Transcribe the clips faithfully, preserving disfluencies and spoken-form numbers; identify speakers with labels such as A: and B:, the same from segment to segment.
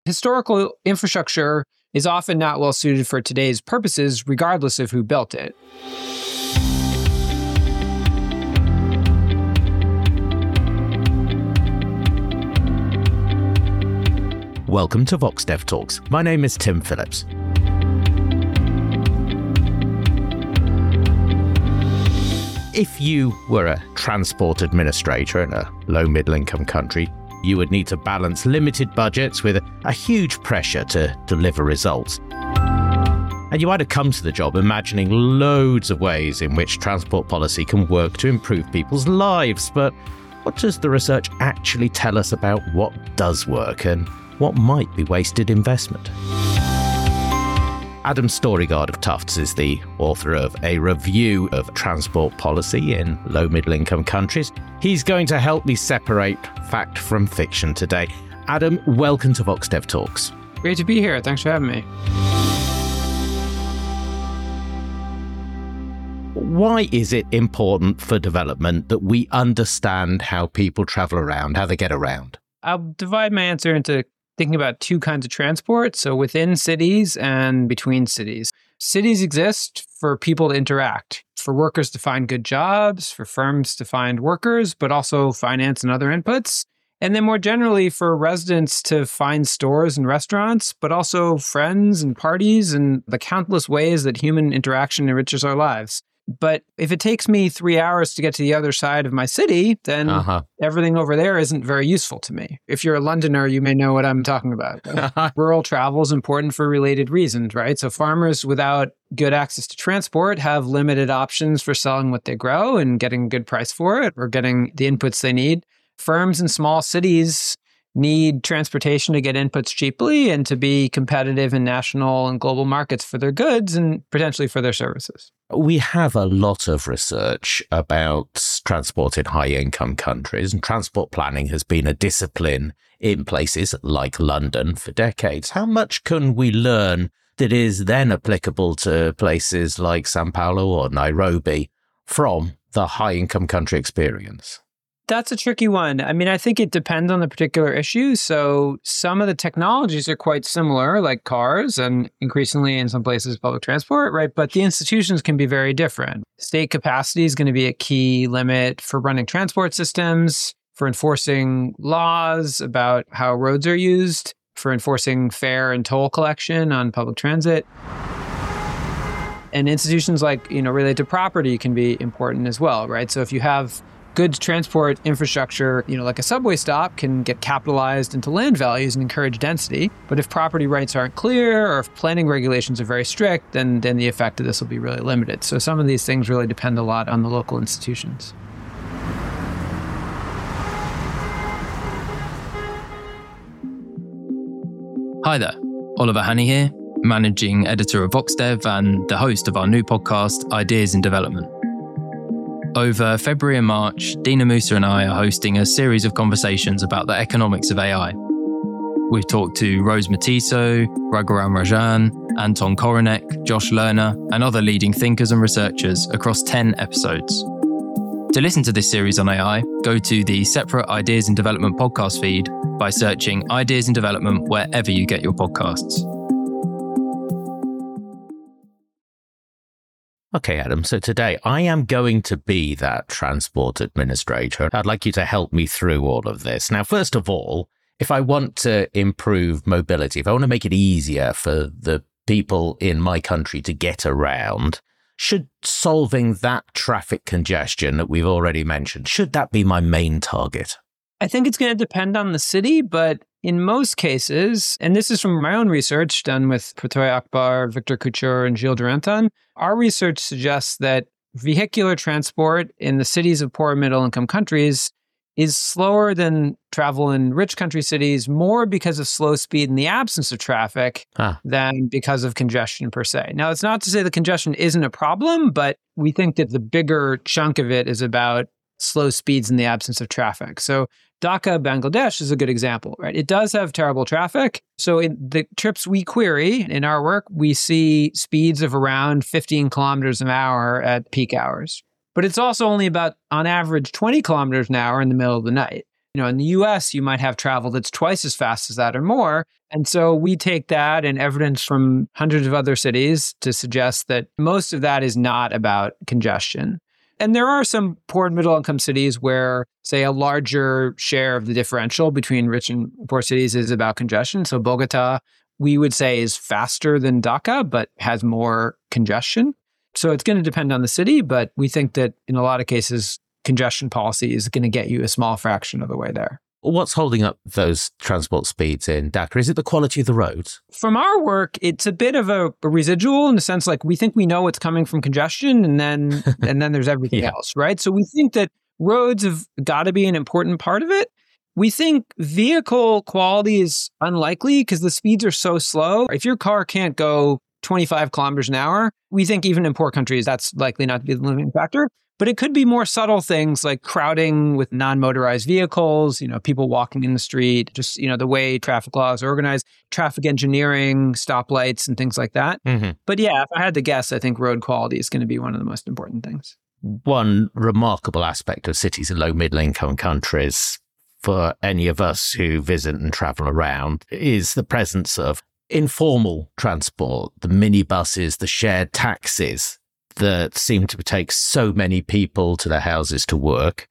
A: Historical infrastructure is often not well suited for today's purposes, regardless of who built it.
B: Welcome to VoxDev Talks. My name is Tim Phillips. If you were a transport administrator in a low middle income country, you would need to balance limited budgets with a, a huge pressure to deliver results. And you might have come to the job imagining loads of ways in which transport policy can work to improve people's lives. But what does the research actually tell us about what does work and what might be wasted investment? Adam Storygard of Tufts is the author of a review of transport policy in low middle income countries. He's going to help me separate fact from fiction today. Adam, welcome to VoxDev Talks.
A: Great to be here. Thanks for having me.
B: Why is it important for development that we understand how people travel around, how they get around?
A: I'll divide my answer into thinking about two kinds of transport, so within cities and between cities. Cities exist for people to interact, for workers to find good jobs, for firms to find workers, but also finance and other inputs. And then more generally for residents to find stores and restaurants, but also friends and parties and the countless ways that human interaction enriches our lives. But if it takes me three hours to get to the other side of my city, then uh-huh. everything over there isn't very useful to me. If you're a Londoner, you may know what I'm talking about. Rural travel is important for related reasons, right? So farmers without good access to transport have limited options for selling what they grow and getting a good price for it or getting the inputs they need. Firms in small cities need transportation to get inputs cheaply and to be competitive in national and global markets for their goods and potentially for their services.
B: We have a lot of research about transport in high-income countries, and transport planning has been a discipline in places like London for decades. How much can we learn that is then applicable to places like Sao Paulo or Nairobi from the high-income country experience?
A: That's a tricky one. I mean, I think it depends on the particular issue. So some of the technologies are quite similar, like cars and increasingly in some places public transport, right? But the institutions can be very different. State capacity is going to be a key limit for running transport systems, for enforcing laws about how roads are used, for enforcing fare and toll collection on public transit. And institutions like, you know, related to property can be important as well, right? So if you have good transport infrastructure, you know, like a subway stop can get capitalized into land values and encourage density. But if property rights aren't clear or if planning regulations are very strict, then, then the effect of this will be really limited. So some of these things really depend a lot on the local institutions.
C: Hi there, Oliver Hannay here, managing editor of VoxDev and the host of our new podcast, Ideas in Development. Over February and March, Dina Musa and I are hosting a series of conversations about the economics of A I. We've talked to Rose Matiso, Raghuram Rajan, Anton Koronek, Josh Lerner, and other leading thinkers and researchers across ten episodes. To listen to this series on A I, go to the separate Ideas in Development podcast feed by searching Ideas in Development wherever you get your podcasts.
B: Okay, Adam, so today I am going to be that transport administrator. I'd like you to help me through all of this. Now, first of all, if I want to improve mobility, if I want to make it easier for the people in my country to get around, should solving that traffic congestion that we've already mentioned, should that be my main target?
A: I think it's going to depend on the city, but in most cases, and this is from my own research done with Pratoy Akbar, Victor Couture, and Gilles Duranton, our research suggests that vehicular transport in the cities of poor and middle-income countries is slower than travel in rich country cities, more because of slow speed in the absence of traffic ah. than because of congestion per se. Now, it's not to say the congestion isn't a problem, but we think that the bigger chunk of it is about slow speeds in the absence of traffic. So Dhaka, Bangladesh is a good example, right? It does have terrible traffic. So in the trips we query in our work, we see speeds of around fifteen kilometers an hour at peak hours. But it's also only about, on average, twenty kilometers an hour in the middle of the night. You know, in the U S, you might have travel that's twice as fast as that or more. And so we take that and evidence from hundreds of other cities to suggest that most of that is not about congestion. And there are some poor and middle income cities where, say, a larger share of the differential between rich and poor cities is about congestion. So Bogota, we would say, is faster than Dhaka, but has more congestion. So it's going to depend on the city, but we think that in a lot of cases, congestion policy is going to get you a small fraction of the way there.
B: What's holding up those transport speeds in Dhaka? Is it the quality of the roads?
A: From our work, it's a bit of a, a residual in the sense like we think we know what's coming from congestion and then and then there's everything yeah. else, right? So we think that roads have got to be an important part of it. We think vehicle quality is unlikely because the speeds are so slow. If your car can't go twenty-five kilometers an hour, we think even in poor countries, that's likely not to be the limiting factor. But it could be more subtle things like crowding with non-motorized vehicles, you know, people walking in the street, just, you know, the way traffic laws are organized, traffic engineering, stoplights and things like that. Mm-hmm. But yeah, if I had to guess, I think road quality is going to be one of the most important things.
B: One remarkable aspect of cities in low middle income countries for any of us who visit and travel around is the presence of informal transport, the minibuses, the shared taxis that seem to take so many people to their houses to work.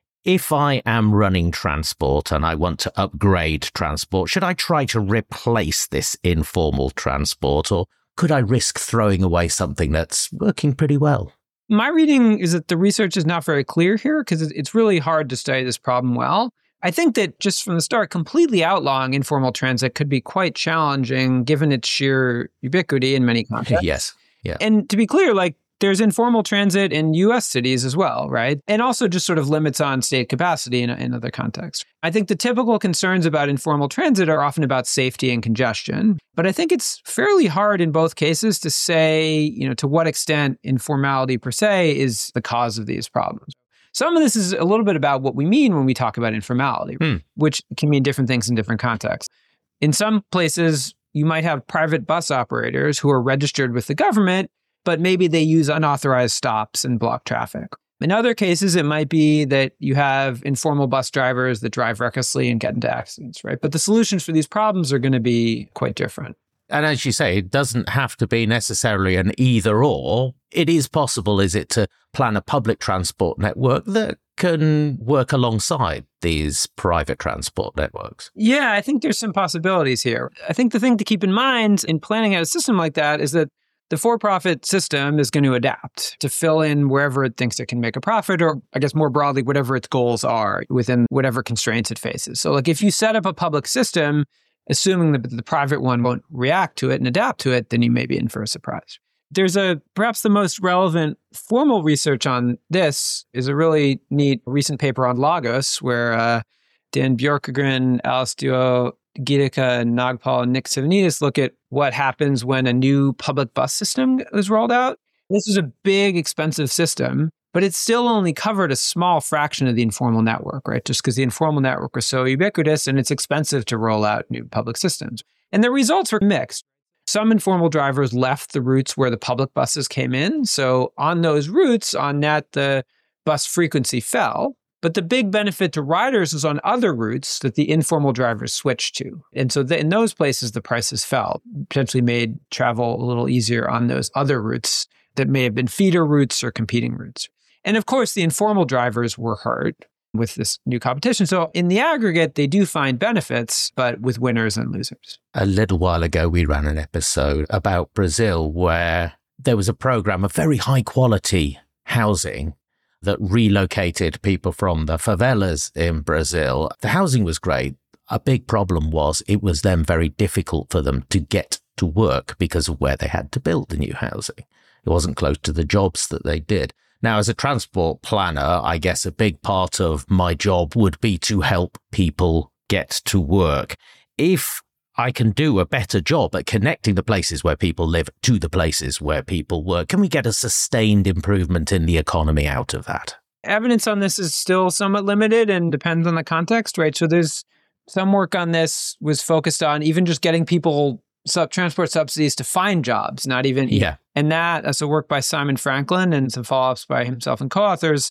B: If I am running transport and I want to upgrade transport, should I try to replace this informal transport, or could I risk throwing away something that's working pretty well?
A: My reading is that the research is not very clear here because it's really hard to study this problem well. I think that just from the start, completely outlawing informal transit could be quite challenging given its sheer ubiquity in many contexts.
B: Yes. Yeah.
A: And to be clear, like, there's informal transit in U S cities as well, right? And also just sort of limits on state capacity in, in other contexts. I think the typical concerns about informal transit are often about safety and congestion. But I think it's fairly hard in both cases to say, you know, to what extent informality per se is the cause of these problems. Some of this is a little bit about what we mean when we talk about informality, mm. which can mean different things in different contexts. In some places, you might have private bus operators who are registered with the government, but maybe they use unauthorized stops and block traffic. In other cases, it might be that you have informal bus drivers that drive recklessly and get into accidents, right? But the solutions for these problems are going to be quite different.
B: And as you say, it doesn't have to be necessarily an either or. It is possible, is it, to plan a public transport network that can work alongside these private transport networks?
A: Yeah, I think there's some possibilities here. I think the thing to keep in mind in planning out a system like that is that the for-profit system is going to adapt to fill in wherever it thinks it can make a profit, or I guess more broadly, whatever its goals are within whatever constraints it faces. So like if you set up a public system, assuming that the private one won't react to it and adapt to it, then you may be in for a surprise. There's a, perhaps the most relevant formal research on this is a really neat recent paper on Lagos, where uh, Dan Bjorkegren, Alistio Gidika, and Nagpal and Nick Savanides look at what happens when a new public bus system is rolled out. This is a big, expensive system, but it still only covered a small fraction of the informal network, right? Just because the informal network was so ubiquitous and it's expensive to roll out new public systems. And the results were mixed. Some informal drivers left the routes where the public buses came in. So on those routes, on net, the bus frequency fell. But the big benefit to riders was on other routes that the informal drivers switched to. And so the, in those places, the prices fell, potentially made travel a little easier on those other routes that may have been feeder routes or competing routes. And of course, the informal drivers were hurt with this new competition. So in the aggregate, they do find benefits, but with winners and losers.
B: A little while ago, we ran an episode about Brazil where there was a program of very high quality housing that relocated people from the favelas in Brazil. The housing was great. A big problem was it was then very difficult for them to get to work because of where they had to build the new housing. It wasn't close to the jobs that they did. Now, as a transport planner, I guess a big part of my job would be to help people get to work. If I can do a better job at connecting the places where people live to the places where people work, can we get a sustained improvement in the economy out of that?
A: Evidence on this is still somewhat limited and depends on the context, right? So there's some work on this was focused on even just getting people sub transport subsidies to find jobs, not even.
B: Yeah.
A: And that, as a work by Simon Franklin and some follow-ups by himself and co-authors,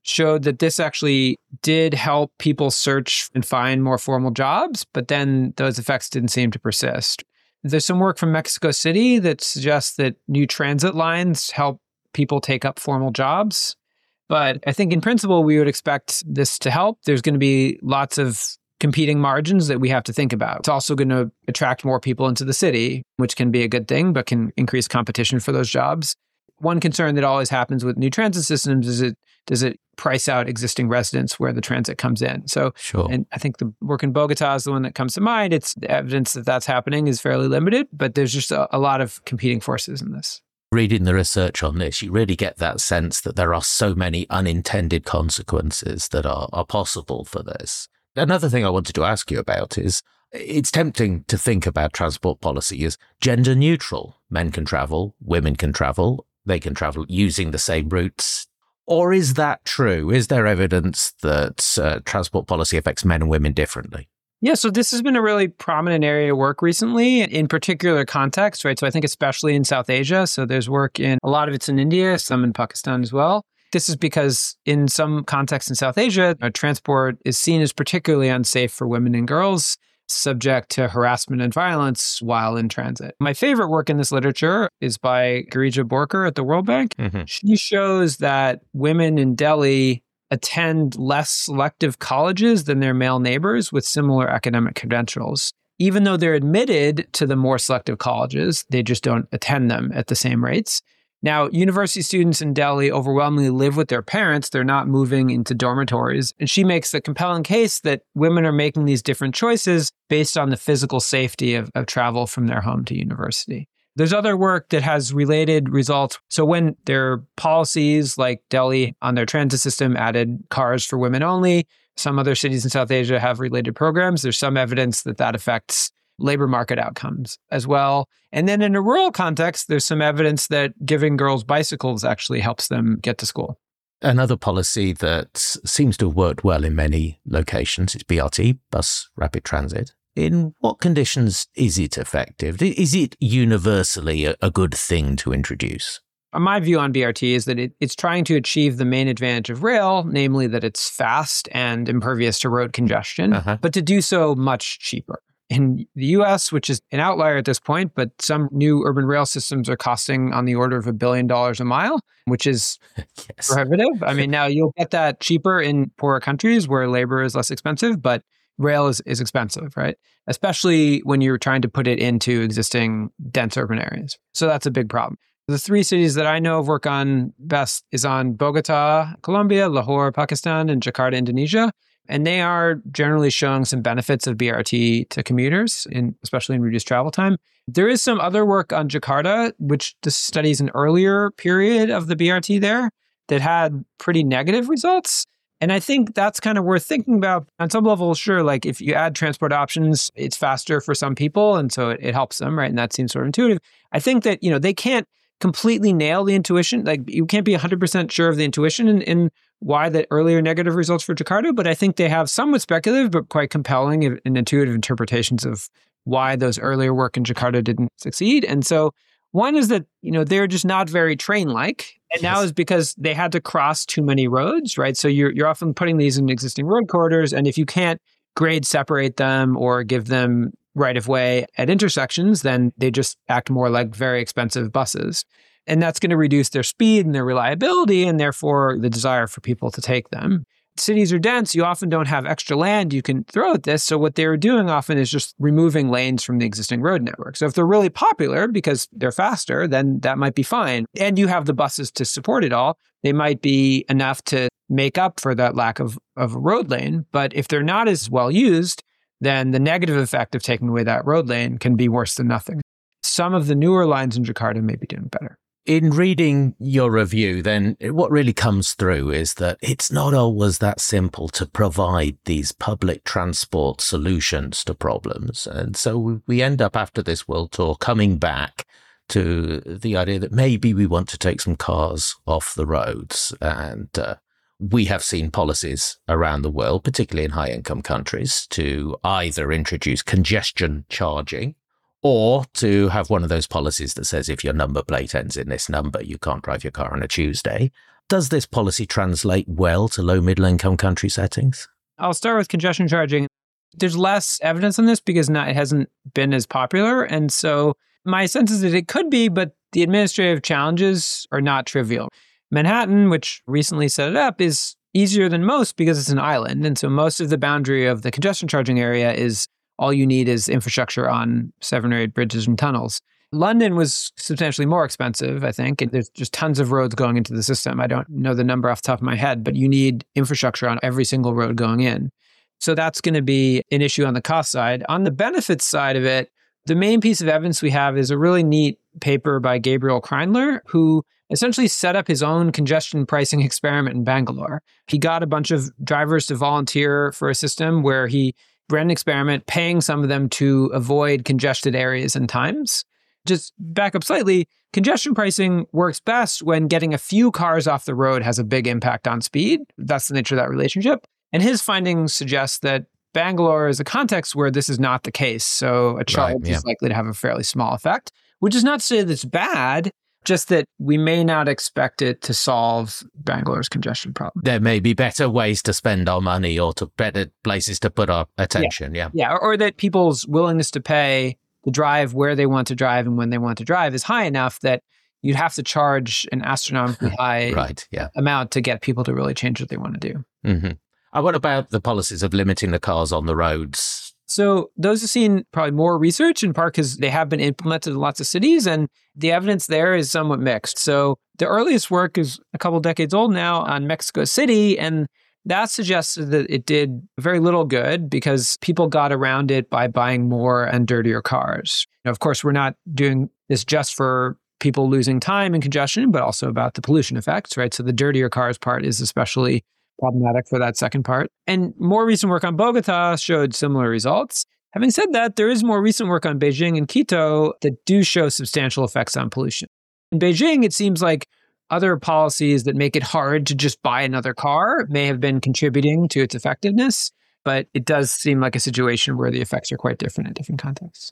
A: showed that this actually did help people search and find more formal jobs, but then those effects didn't seem to persist. There's some work from Mexico City that suggests that new transit lines help people take up formal jobs. But I think in principle, we would expect this to help. There's going to be lots of competing margins that we have to think about. It's also going to attract more people into the city, which can be a good thing, but can increase competition for those jobs. One concern that always happens with new transit systems is it does it price out existing residents where the transit comes in. So,
B: sure.
A: And I think the work in Bogota is the one that comes to mind. It's the evidence that that's happening is fairly limited, but there's just a, a lot of competing forces in this.
B: Reading the research on this, you really get that sense that there are so many unintended consequences that are, are possible for this. Another thing I wanted to ask you about is, it's tempting to think about transport policy as gender neutral. Men can travel, women can travel, they can travel using the same routes. Or is that true? Is there evidence that uh, transport policy affects men and women differently?
A: Yeah, so this has been a really prominent area of work recently in particular contexts, right? So I think especially in South Asia. So there's work in, a lot of it's in India, some in Pakistan as well. This is because in some contexts in South Asia, uh, transport is seen as particularly unsafe for women and girls, subject to harassment and violence while in transit. My favorite work in this literature is by Girija Borkar at the World Bank. Mm-hmm. She shows that women in Delhi attend less selective colleges than their male neighbors with similar academic credentials. Even though they're admitted to the more selective colleges, they just don't attend them at the same rates. Now, university students in Delhi overwhelmingly live with their parents. They're not moving into dormitories. And she makes the compelling case that women are making these different choices based on the physical safety of, of travel from their home to university. There's other work that has related results. So when their policies like Delhi on their transit system added cars for women only, some other cities in South Asia have related programs. There's some evidence that that affects labor market outcomes as well. And then in a rural context, there's some evidence that giving girls bicycles actually helps them get to school.
B: Another policy that seems to have worked well in many locations is B R T, bus rapid transit. In what conditions is it effective? Is it universally a, a good thing to introduce?
A: My view on B R T is that it, it's trying to achieve the main advantage of rail, namely that it's fast and impervious to road congestion, uh-huh. but to do so much cheaper. In the U S, which is an outlier at this point, but some new urban rail systems are costing on the order of a billion dollars a mile, which is yes. prohibitive. I mean, now you'll get that cheaper in poorer countries where labor is less expensive, but rail is, is expensive, right? Especially when you're trying to put it into existing dense urban areas. So that's a big problem. The three cities that I know of work on best is on Bogota, Colombia, Lahore, Pakistan, and Jakarta, Indonesia. And they are generally showing some benefits of B R T to commuters, in, especially in reduced travel time. There is some other work on Jakarta, which studies an earlier period of the B R T there that had pretty negative results. And I think that's kind of worth thinking about. On some level, sure, like if you add transport options, it's faster for some people, and so it, it helps them, right? And that seems sort of intuitive. I think that, you know, they can't completely nail the intuition. Like you can't be one hundred percent sure of the intuition in, in why the earlier negative results for Jakarta, but I think they have somewhat speculative but quite compelling and intuitive interpretations of why those earlier work in Jakarta didn't succeed. And so one is that, you know, they're just not very train-like. And yes. now is because they had to cross too many roads, right? So you're you're often putting these in existing road corridors, and if you can't grade separate them or give them right of way at intersections, then they just act more like very expensive buses. And that's going to reduce their speed and their reliability, and therefore the desire for people to take them. Cities are dense. You often don't have extra land you can throw at this. So what they're doing often is just removing lanes from the existing road network. So if they're really popular because they're faster, then that might be fine. And you have the buses to support it all. They might be enough to make up for that lack of, of a road lane. But if they're not as well used, then the negative effect of taking away that road lane can be worse than nothing. Some of the newer lines in Jakarta may be doing better.
B: In reading your review, then, what really comes through is that it's not always that simple to provide these public transport solutions to problems. And so we end up, after this world tour, coming back to the idea that maybe we want to take some cars off the roads. And uh, we have seen policies around the world, particularly in high-income countries, to either introduce congestion charging, or to have one of those policies that says if your number plate ends in this number, you can't drive your car on a Tuesday. Does this policy translate well to low middle income country settings?
A: I'll start with congestion charging. There's less evidence on this because not, it hasn't been as popular. And so my sense is that it could be, but the administrative challenges are not trivial. Manhattan, which recently set it up, is easier than most because it's an island. And so most of the boundary of the congestion charging area is all you need is infrastructure on seven or eight bridges and tunnels. London was substantially more expensive, I think. And there's just tons of roads going into the system. I don't know the number off the top of my head, but you need infrastructure on every single road going in. So that's going to be an issue on the cost side. On the benefits side of it, the main piece of evidence we have is a really neat paper by Gabriel Kreindler, who essentially set up his own congestion pricing experiment in Bangalore. He got a bunch of drivers to volunteer for a system where he ran an experiment, paying some of them to avoid congested areas and times. Just back up slightly, congestion pricing works best when getting a few cars off the road has a big impact on speed. That's the nature of that relationship. And his findings suggest that Bangalore is a context where this is not the case. So a charge right, yeah. is likely to have a fairly small effect, which is not to say that it's bad, just that we may not expect it to solve Bangalore's congestion problem.
B: There may be better ways to spend our money or to better places to put our attention. Yeah.
A: Yeah. yeah. Or, or that people's willingness to pay to drive where they want to drive and when they want to drive is high enough that you'd have to charge an astronomically high
B: right, yeah.
A: amount to get people to really change what they want to do.
B: Mm-hmm. And what about the policies of limiting the cars on the roads?
A: So those have seen probably more research, in part because they have been implemented in lots of cities, and the evidence there is somewhat mixed. So the earliest work is a couple decades old now on Mexico City, and that suggested that it did very little good because people got around it by buying more and dirtier cars. Now, of course, we're not doing this just for people losing time in congestion, but also about the pollution effects, right? So the dirtier cars part is especially problematic for that second part. And more recent work on Bogota showed similar results. Having said that, there is more recent work on Beijing and Quito that do show substantial effects on pollution. In Beijing, it seems like other policies that make it hard to just buy another car may have been contributing to its effectiveness, but it does seem like a situation where the effects are quite different in different contexts.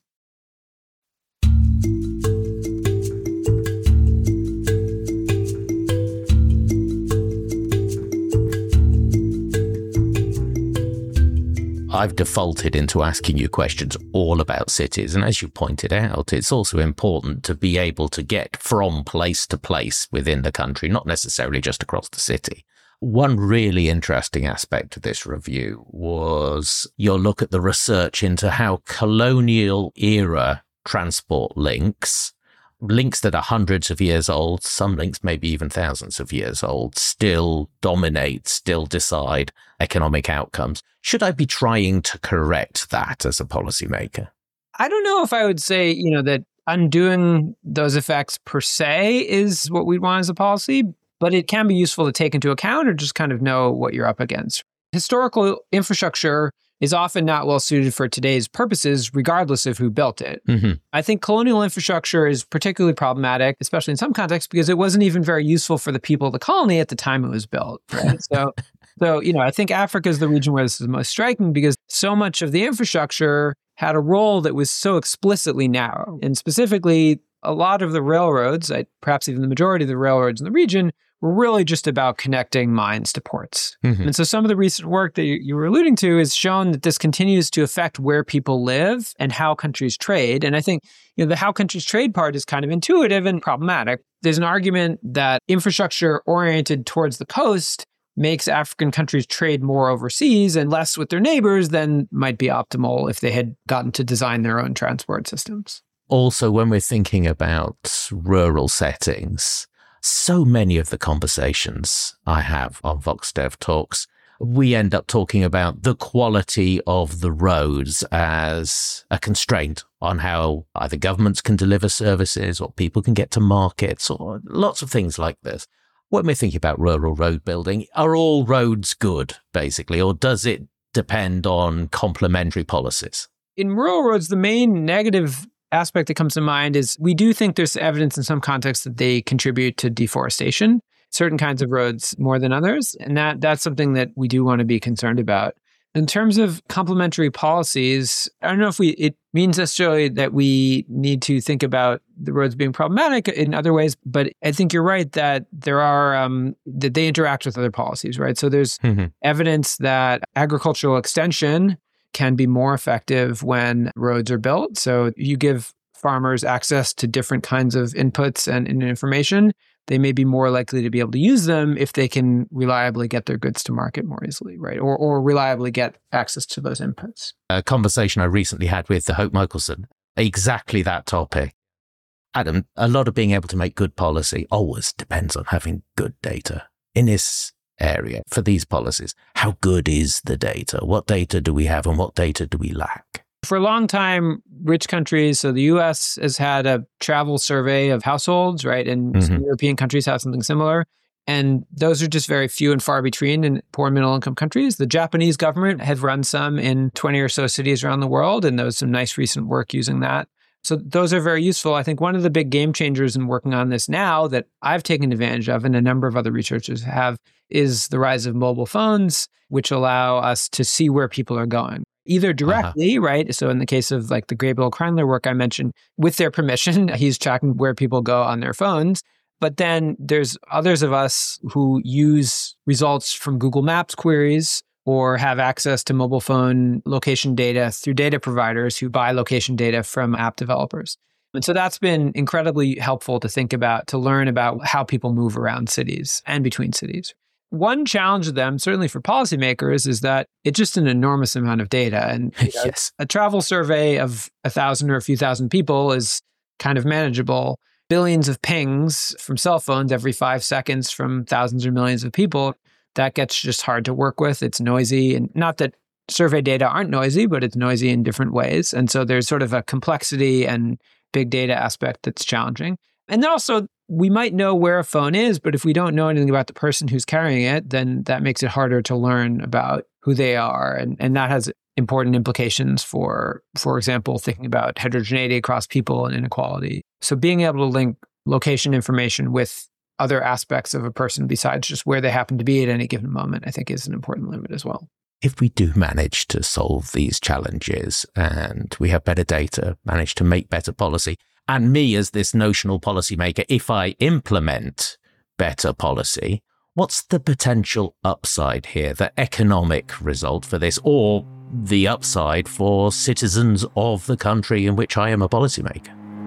B: I've defaulted into asking you questions all about cities. And as you pointed out, it's also important to be able to get from place to place within the country, not necessarily just across the city. One really interesting aspect of this review was your look at the research into how colonial era transport links, links that are hundreds of years old, some links maybe even thousands of years old, still dominate, still decide economic outcomes. Should I be trying to correct that as a policymaker?
A: I don't know if I would say, you know, that undoing those effects per se is what we'd want as a policy, but it can be useful to take into account or just kind of know what you're up against. Historical infrastructure is often not well suited for today's purposes, regardless of who built it.
B: Mm-hmm.
A: I think colonial infrastructure is particularly problematic, especially in some contexts, because it wasn't even very useful for the people of the colony at the time it was built. Right? so, so, you know, I think Africa is the region where this is most striking because so much of the infrastructure had a role that was so explicitly narrow. And specifically, a lot of the railroads, perhaps even the majority of the railroads in the region, were really just about connecting mines to ports.
B: Mm-hmm.
A: And so some of the recent work that you, you were alluding to has shown that this continues to affect where people live and how countries trade. And I think, you know, the how countries trade part is kind of intuitive and problematic. There's an argument that infrastructure oriented towards the coast makes African countries trade more overseas and less with their neighbors than might be optimal if they had gotten to design their own transport systems.
B: Also, when we're thinking about rural settings, so many of the conversations I have on VoxDev Talks, we end up talking about the quality of the roads as a constraint on how either governments can deliver services or people can get to markets or lots of things like this. When we're thinking about rural road building, are all roads good, basically, or does it depend on complementary policies?
A: In rural roads, the main negative aspect that comes to mind is we do think there's evidence in some contexts that they contribute to deforestation, certain kinds of roads more than others. And that that's something that we do want to be concerned about. In terms of complementary policies, I don't know if we it means necessarily that we need to think about the roads being problematic in other ways, but I think you're right that there are um, that they interact with other policies, right? So there's mm-hmm. evidence that agricultural extension can be more effective when roads are built. So you give farmers access to different kinds of inputs and, and information, they may be more likely to be able to use them if they can reliably get their goods to market more easily, right? Or or reliably get access to those inputs.
B: A conversation I recently had with Hope Michelson, exactly that topic. Adam, a lot of being able to make good policy always depends on having good data. In this area, for these policies, how good is the data? What data do we have and what data do we lack?
A: For a long time, rich countries, so the U S has had a travel survey of households, right? And mm-hmm. some European countries have something similar. And those are just very few and far between in poor and middle income countries. The Japanese government had run some in twenty or so cities around the world, and there was some nice recent work using that. So those are very useful. I think one of the big game changers in working on this now that I've taken advantage of, and a number of other researchers have, is the rise of mobile phones, which allow us to see where people are going. Either directly, uh-huh. right? So in the case of like the Gabriel Kreinler work I mentioned, with their permission, he's tracking where people go on their phones. But then there's others of us who use results from Google Maps queries or have access to mobile phone location data through data providers who buy location data from app developers. And so that's been incredibly helpful to think about, to learn about how people move around cities and between cities. One challenge of them, certainly for policymakers, is that it's just an enormous amount of data. And you know, yes. a travel survey of a thousand or a few thousand people is kind of manageable. Billions of pings from cell phones every five seconds from thousands or millions of people, that gets just hard to work with. It's noisy. And not that survey data aren't noisy, but it's noisy in different ways. And so there's sort of a complexity and big data aspect that's challenging. And then also, we might know where a phone is, but if we don't know anything about the person who's carrying it, then that makes it harder to learn about who they are. And, and that has important implications for, for example, thinking about heterogeneity across people and inequality. So being able to link location information with other aspects of a person besides just where they happen to be at any given moment, I think is an important limit as well.
B: If we do manage to solve these challenges and we have better data, manage to make better policy, and me as this notional policymaker, if I implement better policy, what's the potential upside here, the economic result for this, or the upside for citizens of the country in which I am a policymaker?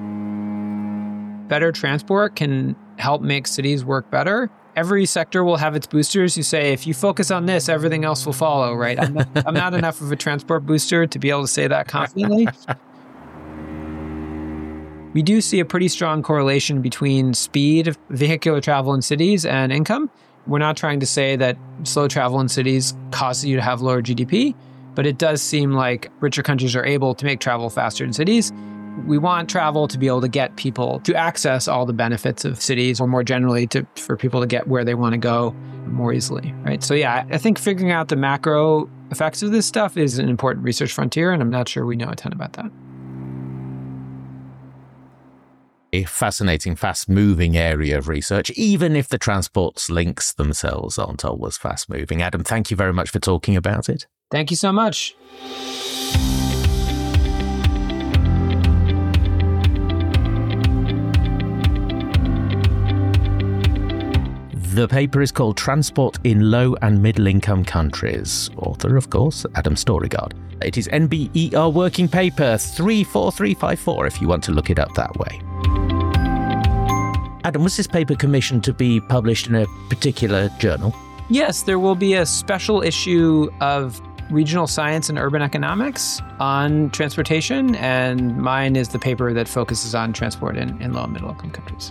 A: Better transport can help make cities work better. Every sector will have its boosters who say, if you focus on this, everything else will follow, right? I'm not, I'm not enough of a transport booster to be able to say that confidently. We do see a pretty strong correlation between speed of vehicular travel in cities and income. We're not trying to say that slow travel in cities causes you to have lower G D P, but it does seem like richer countries are able to make travel faster in cities. We want travel to be able to get people to access all the benefits of cities, or more generally to for people to get where they want to go more easily, right? So yeah, I think figuring out the macro effects of this stuff is an important research frontier, and I'm not sure we know a ton about that.
B: A fascinating, fast-moving area of research, even if the transport's links themselves aren't always fast-moving. Adam, thank you very much for talking about it.
A: Thank you so much.
B: The paper is called Transport in Low and Middle Income Countries. Author, of course, Adam Storregard. It is N B E R Working Paper three four three five four if you want to look it up that way. Adam, was this paper commissioned to be published in a particular journal?
A: Yes, there will be a special issue of Regional Science and Urban Economics on transportation, and mine is the paper that focuses on transport in, in low and middle income countries.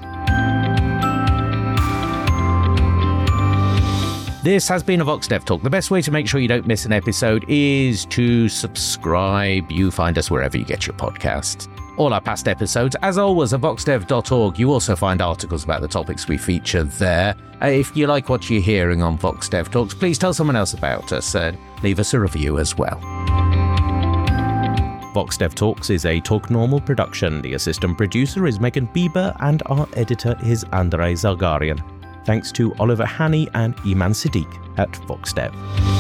B: This has been a VoxDev Talk. The best way to make sure you don't miss an episode is to subscribe. You find us wherever you get your podcasts. All our past episodes, as always, at vox dev dot org. You also find articles about the topics we feature there. Uh, if you like what you're hearing on VoxDev Talks, please tell someone else about us and leave us a review as well. VoxDev Talks is a Talk Normal production. The assistant producer is Megan Bieber and our editor is Andrei Zargarian. Thanks to Oliver Haney and Iman Siddiq at VoxDev.